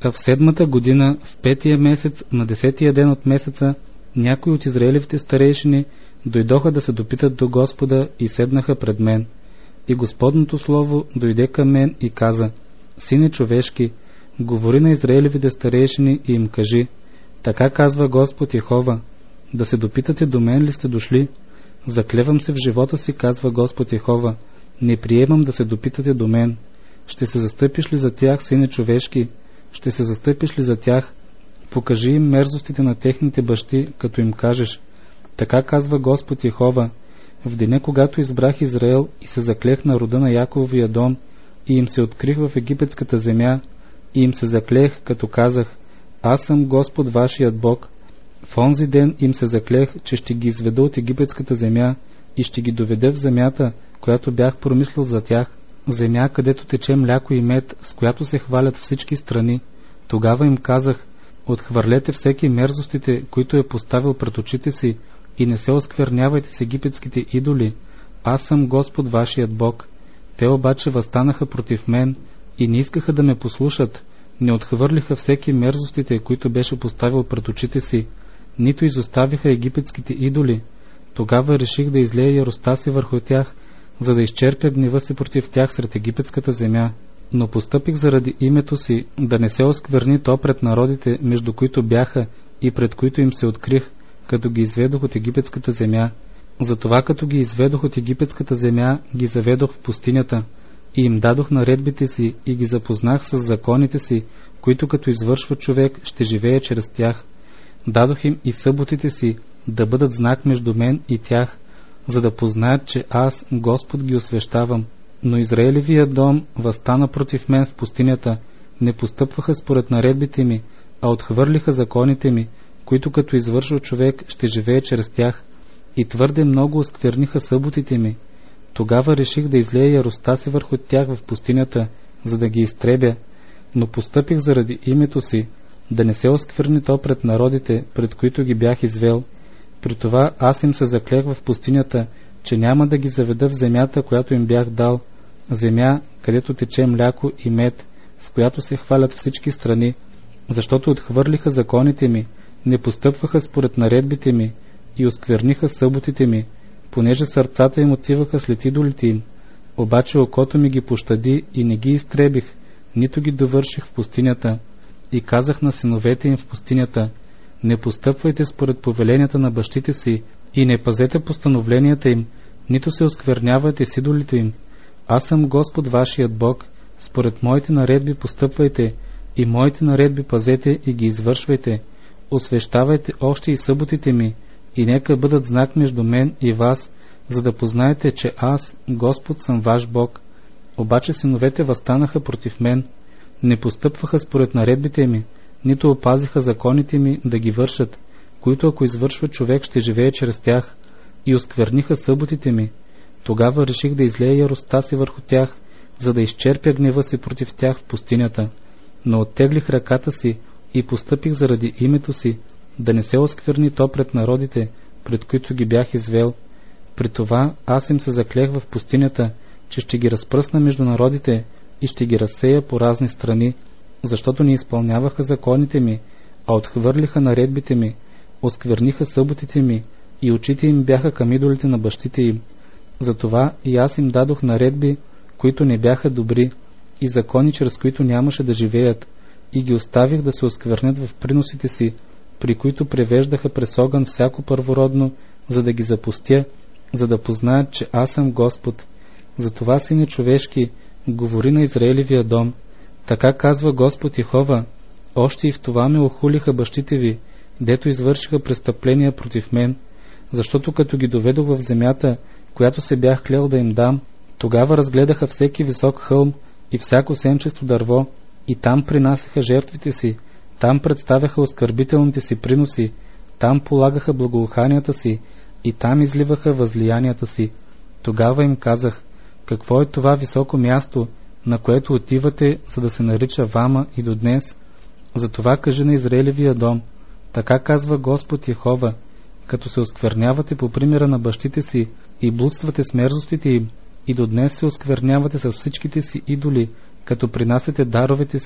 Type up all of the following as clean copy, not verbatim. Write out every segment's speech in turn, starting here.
Та в 7-та година, в 5-тия месец, на 10-тия ден от месеца, някои от израелевите старейшини дойдоха да се допитат до Господа и седнаха пред мен. И Господното слово дойде към мен и каза: Сине човешки, говори на израелевите старейшини и им кажи: така казва Господ Йехова, да се допитате до мен ли сте дошли? Заклевам се в живота си, казва Господ Йехова, не приемам да се допитате до мен. Ще се застъпиш ли за тях, сине човешки? Ще се застъпиш ли за тях? Покажи им мерзостите на техните бащи, като им кажеш: така казва Господ Йехова, в деня, когато избрах Израел и се заклех на рода на Якововия дом и им се открих в египетската земя и им се заклех, като казах: аз съм Господ вашият Бог. В онзи ден им се заклех, че ще ги изведа от египетската земя и ще ги доведа в земята, която бях промислил за тях, земя, където тече мляко и мед, с която се хвалят всички страни. Тогава им казах: отхвърлете всеки мерзостите, които е поставил пред очите си, и не се осквернявайте с египетските идоли. Аз съм Господ вашият Бог. Те обаче въстанаха против мен и не искаха да ме послушат, не отхвърлиха всеки мерзостите, които беше поставил пред очите си, нито изоставиха египетските идоли. Тогава реших да излея яростта си върху тях, за да изчерпя гнева си против тях сред египетската земя. Но постъпих заради името си, да не се оскверни то пред народите, между които бяха и пред които им се открих, като ги изведох от египетската земя. Затова като ги изведох от египетската земя, ги заведох в пустинята и им дадох наредбите си и ги запознах с законите си, които като извършва човек, ще живее чрез тях. Дадох им и съботите си, да бъдат знак между мен и тях, за да познаят, че аз, Господ, ги освещавам. Но Израелевия дом въстана против мен в пустинята, не постъпваха според наредбите ми, а отхвърлиха законите ми, които като извършва човек, ще живее чрез тях, и твърде много оскверниха съботите ми. Тогава реших да излея яростта си върху тях в пустинята, за да ги изтребя, но постъпих заради името си, да не се оскверни то пред народите, пред които ги бях извел. При това аз им се заклех в пустинята, че няма да ги заведа в земята, която им бях дал, земя, където тече мляко и мед, с която се хвалят всички страни, защото отхвърлиха законите ми, не постъпваха според наредбите ми и оскверниха съботите ми, понеже сърцата им отиваха след идолите им. Обаче окото ми ги пощади и не ги изтребих, нито ги довърших в пустинята. И казах на синовете им в пустинята: не постъпвайте според повеленията на бащите си и не пазете постановленията им, нито се осквернявайте с идолите им. Аз съм Господ вашият Бог, според моите наредби постъпвайте и моите наредби пазете и ги извършвайте. Освещавайте още и съботите ми, и нека бъдат знак между мен и вас, за да познаете, че аз, Господ, съм ваш Бог. Обаче синовете въстанаха против мен, не постъпваха според наредбите ми, нито опазиха законите ми да ги вършат, които ако извършва човек, ще живее чрез тях, и оскверниха съботите ми. Тогава реших да излея яростта си върху тях, за да изчерпя гнева си против тях в пустинята. Но оттеглих ръката си и постъпих заради името си, да не се оскверни то пред народите, пред които ги бях извел. При това аз им се заклех в пустинята, че ще ги разпръсна между народите и ще ги разсея по разни страни, защото не изпълняваха законите ми, а отхвърлиха наредбите ми, оскверниха съботите ми и очите им бяха към идолите на бащите им. Затова и аз им дадох наредби, които не бяха добри, и закони, чрез които нямаше да живеят, и ги оставих да се осквернят в приносите си, при които превеждаха през огън всяко първородно, за да ги запустя, за да познаят, че аз съм Господ. Затова, сине човешки, говори на Израелевия дом: така казва Господ Йехова, още и в това ме охулиха бащите ви, дето извършиха престъпления против мен, защото като ги доведох в земята, която се бях клел да им дам, тогава разгледаха всеки висок хълм и всяко сенчесто дърво, и там принасяха жертвите си, там представяха оскърбителните си приноси, там полагаха благоуханията си и там изливаха възлиянията си. Тогава им казах: какво е това високо място, на което отивате, за да се нарича Вама и до днес? Затова кажи на Израелевия дом: така казва Господ Йехова, като се осквернявате по примера на бащите си и блудствате с мерзостите им, и до днес се осквернявате с всичките си идоли, като принасяте даровете си,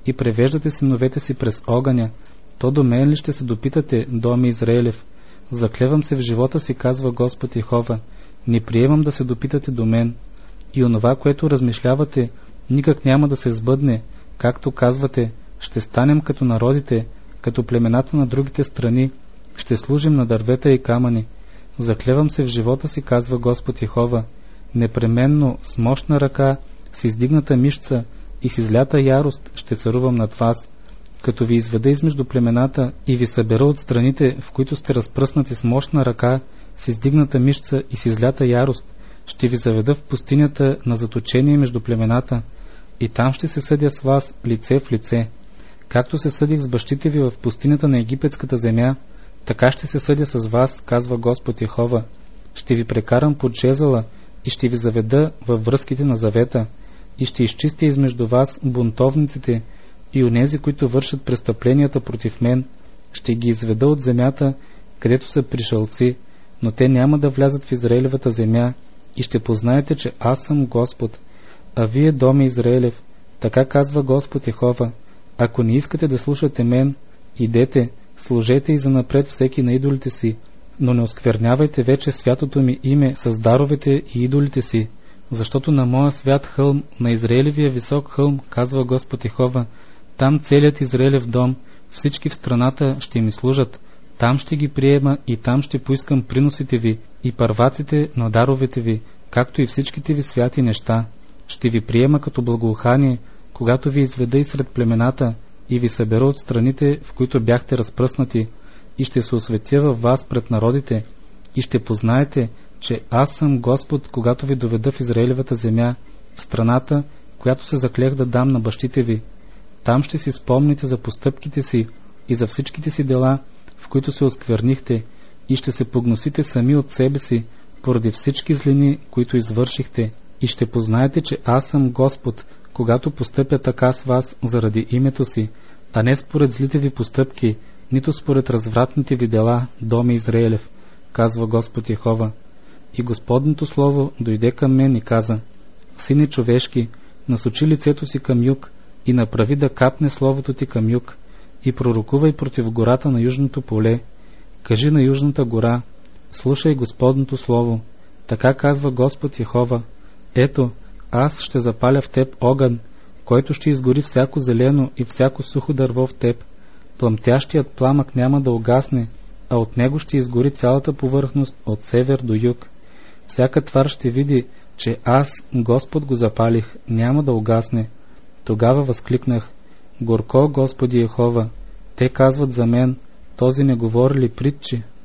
и превеждате синовете си през огъня, то до мен ли ще се допитате, доме Израелев? Заклевам се в живота си, казва Господ Йехова, не приемам да се допитате до мен. И онова, което размишлявате, никак няма да се сбъдне, както казвате, ще станем като народите, като племената на другите страни, ще служим на дървета и камъни. Заклевам се в живота си, казва Господ Йехова, непременно с мощна ръка, с издигната мишца и с излята ярост ще царувам над вас, като ви изведа измежду племената и ви събера от страните, в които сте разпръснати с мощна ръка, с издигната мишца и с излята ярост, ще ви заведа в пустинята на заточение между племената, и там ще се съдя с вас лице в лице. Както се съдих с бащите ви в пустинята на египетската земя, така ще се съдя с вас, казва Господ Йехова. Ще ви прекарам под жезъла и ще ви заведа във връзките на завета, и ще изчистя измежду вас бунтовниците и онези, които вършат престъпленията против мен. Ще ги изведа от земята, където са пришълци, но те няма да влязат в Израилевата земя, и ще познаете, че аз съм Господ. А вие, доме Израилев, така казва Господ Йехова, ако не искате да слушате мен, идете, служете и занапред всеки на идолите си, но не осквернявайте вече святото ми име с даровете и идолите си, защото на моя свят хълм, на Израилевия висок хълм, казва Господ Йехова, там целият Израилев дом, всички в страната ще ми служат, там ще ги приема и там ще поискам приносите ви и първаците на даровете ви, както и всичките ви святи неща. Ще ви приема като благоухание, когато ви изведа и сред племената и ви събера от страните, в които бяхте разпръснати, и ще се осветя във вас пред народите, и ще познаете, че аз съм Господ, когато ви доведа в Израилевата земя, в страната, която се заклех да дам на бащите ви. Там ще си спомните за постъпките си и за всичките си дела, в които се осквернихте, и ще се погносите сами от себе си, поради всички злини, които извършихте, и ще познаете, че аз съм Господ, когато постъпя така с вас заради името си, а не според злите ви постъпки, нито според развратните ви дела, доме Израилев, казва Господ Йехова. И Господното слово дойде към мен и каза, Сине човешки, насочи лицето си към юг и направи да капне словото ти към юг, и пророкувай против гората на южното поле. Кажи на южната гора, слушай Господното слово, така казва Господ Йехова, ето, аз ще запаля в теб огън, който ще изгори всяко зелено и всяко сухо дърво в теб. Пламтящият пламък няма да угасне, а от него ще изгори цялата повърхност от север до юг. Всяка твар ще види, че аз, Господ, го запалих, няма да угасне. Тогава възкликнах, горко, Господи Йехова, те казват за мен, този не говори ли притчи?